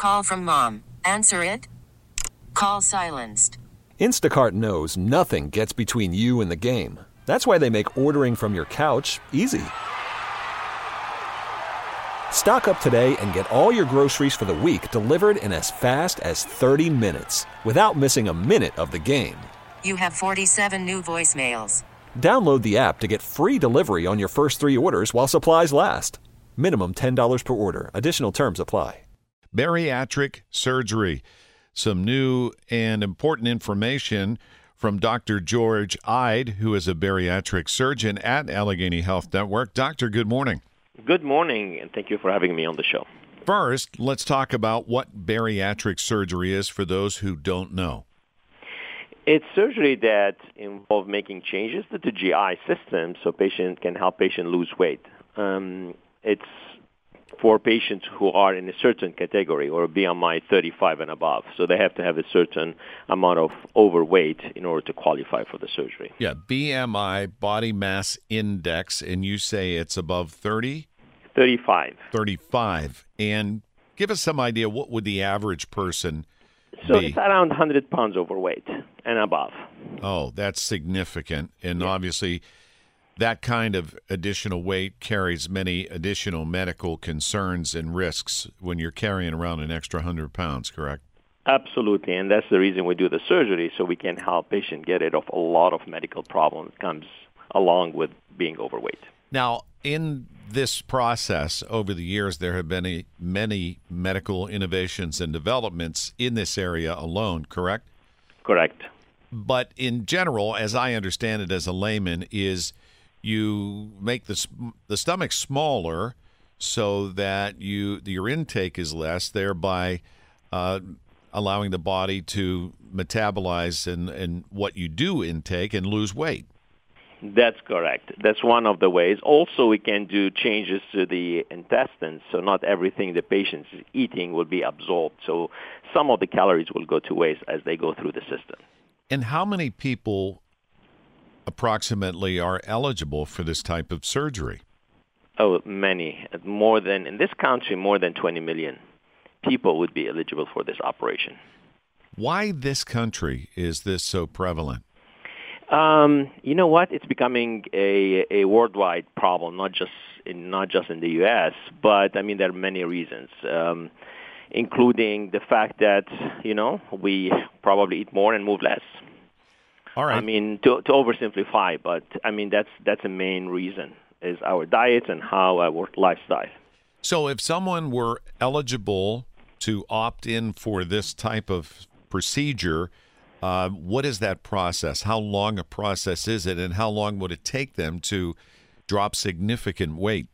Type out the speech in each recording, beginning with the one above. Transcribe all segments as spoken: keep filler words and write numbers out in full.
Call from mom. Answer it. Call silenced. Instacart knows nothing gets between you and the game. That's why they make ordering from your couch easy. Stock up today and get all your groceries for the week delivered in as fast as thirty minutes without missing a minute of the game. You have forty-seven new voicemails. Download the app to get free delivery on your first three orders while supplies last. Minimum ten dollars per order. Additional terms apply. Bariatric surgery. Some new and important information from Doctor George Ide, who is a bariatric surgeon at Allegheny Health Network. Doctor, good morning. Good morning, and thank you for having me on the show. First, let's talk about what bariatric surgery is for those who don't know. It's surgery that involves making changes to the G I system so patient can help patient lose weight. Um, it's for patients who are in a certain category or B M I thirty-five and above. So they have to have a certain amount of overweight in order to qualify for the surgery. Yeah, B M I, body mass index, and you say it's above thirty? thirty-five. thirty-five. And give us some idea, what would the average person So be? it's around one hundred pounds overweight and above. Oh, that's significant. And Yeah. obviously, that kind of additional weight carries many additional medical concerns and risks when you're carrying around an extra one hundred pounds, correct? Absolutely, and that's the reason we do the surgery, so we can help patient get rid of a lot of medical problems that comes along with being overweight. Now, in this process, over the years, there have been a, many medical innovations and developments in this area alone, correct? Correct. But in general, as I understand it as a layman, is you make the the stomach smaller so that you your intake is less, thereby uh, allowing the body to metabolize and, and what you do intake and lose weight. That's correct. That's one of the ways. Also, we can do changes to the intestines, so not everything the patient is eating will be absorbed. So some of the calories will go to waste as they go through the system. And how many people approximately are eligible for this type of surgery? Oh, many. More than, in this country, more than twenty million people would be eligible for this operation. Why this country is this so prevalent? Um, you know what? It's becoming a, a worldwide problem, not just in not just in the U S, but I mean there are many reasons, um, including the fact that you know we probably eat more and move less. All right. I mean to to oversimplify, but I mean that's that's a main reason is our diet and how our lifestyle. So if someone were eligible to opt in for this type of procedure, Uh, what is that process? How long a process is it, and how long would it take them to drop significant weight?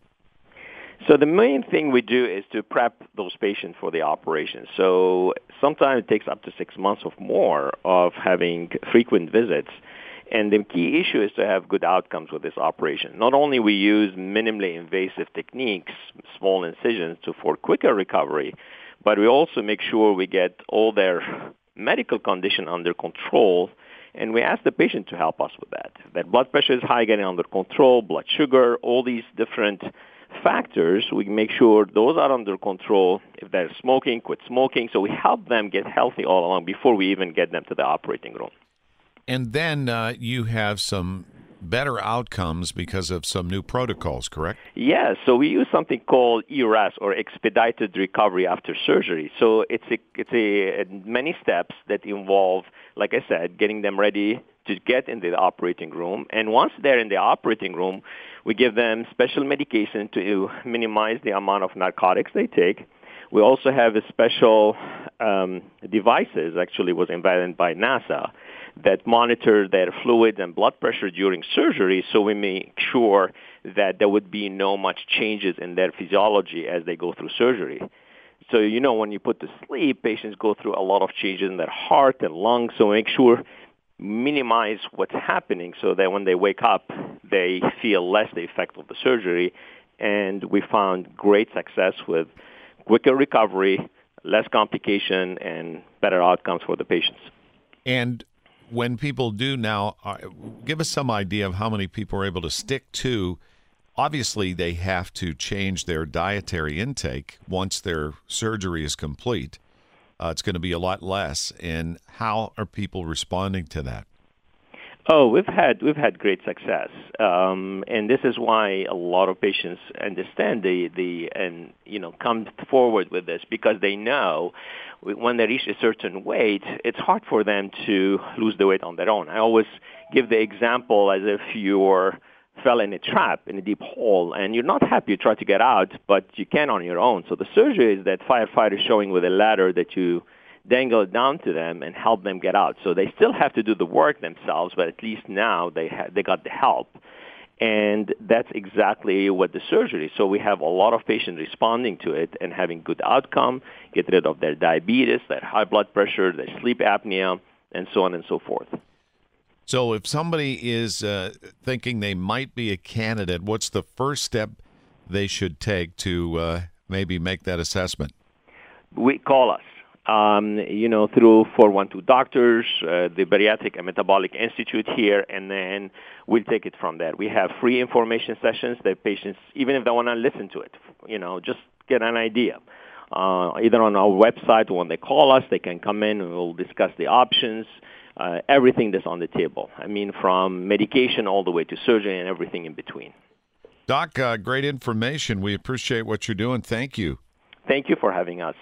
So the main thing we do is to prep those patients for the operation. So sometimes it takes up to six months or more of having frequent visits. And the key issue is to have good outcomes with this operation. Not only we use minimally invasive techniques, small incisions, to for quicker recovery, but we also make sure we get all their medical condition under control, and we ask the patient to help us with that. If their blood pressure is high, getting under control, blood sugar, all these different factors, we make sure those are under control. If they're smoking, quit smoking. So we help them get healthy all along before we even get them to the operating room. And then uh, you have some better outcomes because of some new protocols, correct? Yes. So we use something called E R A S, or expedited recovery after surgery. So it's a, it's a many steps that involve, like I said, getting them ready to get into the operating room. And once they're in the operating room, we give them special medication to minimize the amount of narcotics they take. We also have a special um, devices, actually was invented by NASA, that monitor their fluid and blood pressure during surgery, so we make sure that there would be no much changes in their physiology as they go through surgery. So, you know, when you put to sleep, patients go through a lot of changes in their heart and lungs, so make sure minimize what's happening so that when they wake up, they feel less the effect of the surgery. And we found great success with quicker recovery, less complication, and better outcomes for the patients. And when people do now, uh, give us some idea of how many people are able to stick to obviously they have to change their dietary intake once their surgery is complete. Uh, it's going to be a lot less. And how are people responding to that? Oh, we've had we've had great success, um, and this is why a lot of patients understand the the and you know come forward with this, because they know when they reach a certain weight, it's hard for them to lose the weight on their own. I always give the example as if you're fell in a trap in a deep hole and you're not happy, you try to get out, but you can't on your own. So the surgery is that firefighter showing with a ladder that you dangle it down to them and help them get out. So they still have to do the work themselves, but at least now they ha- they got the help. And that's exactly what the surgery is. So we have a lot of patients responding to it and having good outcome, get rid of their diabetes, their high blood pressure, their sleep apnea, and so on and so forth. So if somebody is uh, thinking they might be a candidate, what's the first step they should take to uh, maybe make that assessment? We call us. Um, you know, through four one two Doctors, uh, the Bariatric and Metabolic Institute here, and then we'll take it from there. We have free information sessions that patients, even if they want to listen to it, you know, just get an idea. Uh, either on our website or when they call us, they can come in and we'll discuss the options, uh, everything that's on the table. I mean, from medication all the way to surgery and everything in between. Doc, uh, great information. We appreciate what you're doing. Thank you. Thank you for having us.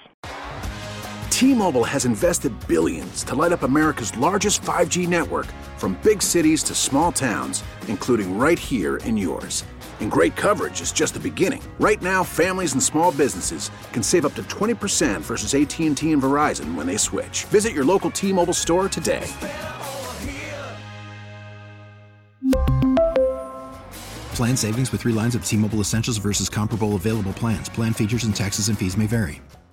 T-Mobile has invested billions to light up America's largest five G network, from big cities to small towns, including right here in yours. And great coverage is just the beginning. Right now, families and small businesses can save up to twenty percent versus A T and T and Verizon when they switch. Visit your local T-Mobile store today. Plan savings with three lines of T-Mobile Essentials versus comparable available plans. Plan features and taxes and fees may vary.